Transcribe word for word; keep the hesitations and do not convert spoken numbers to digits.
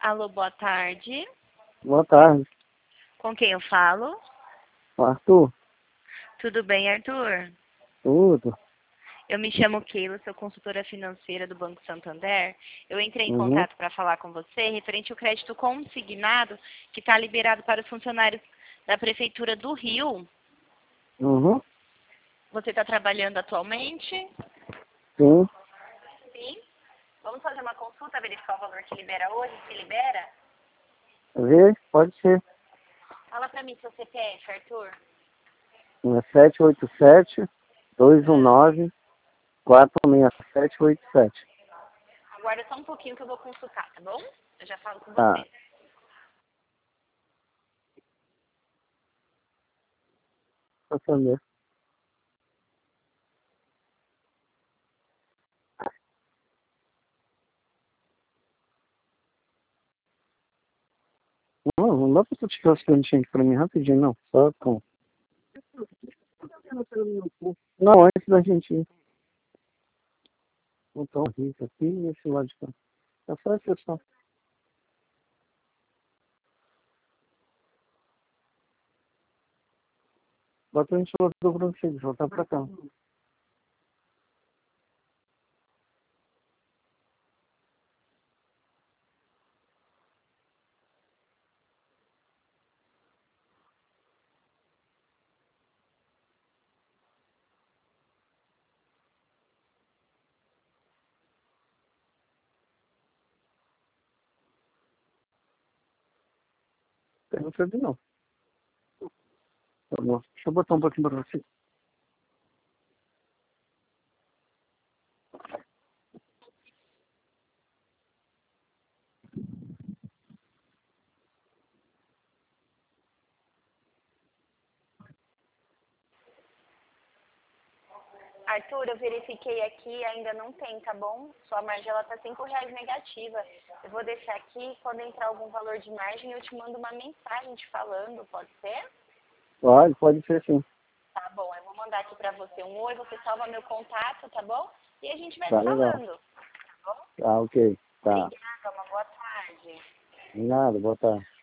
Alô, boa tarde. Boa tarde. Com quem eu falo? Arthur? Tudo bem, Arthur? Tudo. Eu me chamo Keila, sou consultora financeira do Banco Santander. Eu entrei em Uhum. contato para falar com você referente ao crédito consignado que está liberado para os funcionários da Prefeitura do Rio. Uhum. Você está trabalhando atualmente? Sim. Sim. Vamos fazer uma consulta, verificar o valor que libera hoje, se libera? Vê? Pode ser. Fala para mim seu C P F, Arthur. É sete oito sete, dois um nove, quatro seis sete oito sete. Aguarda só um pouquinho que eu vou consultar, tá bom? Eu já falo com Tá. você. Pra saber. Não, não dá pra tu tirar os cantinhos aqui pra mim rapidinho, não. Só com... Não, antes da gente ir. Então, isso aqui e esse lado de cá. É só essa questão. Bota a gente voltar pra você, voltar pra cá. Eu não sei não. Tá bom. Deixa eu botar um pouquinho pra você. Arthur, eu verifiquei aqui, ainda não tem, tá bom? Sua margem ela tá cinco reais negativa. Eu vou deixar aqui, quando entrar algum valor de margem, eu te mando uma mensagem te falando, pode ser? Pode, pode ser sim. Tá bom, eu vou mandar aqui pra você um oi, você salva meu contato, tá bom? E a gente vai Tá se legal. falando, tá bom? Tá, ok. Tá. Obrigada, uma boa tarde. De nada, boa tarde.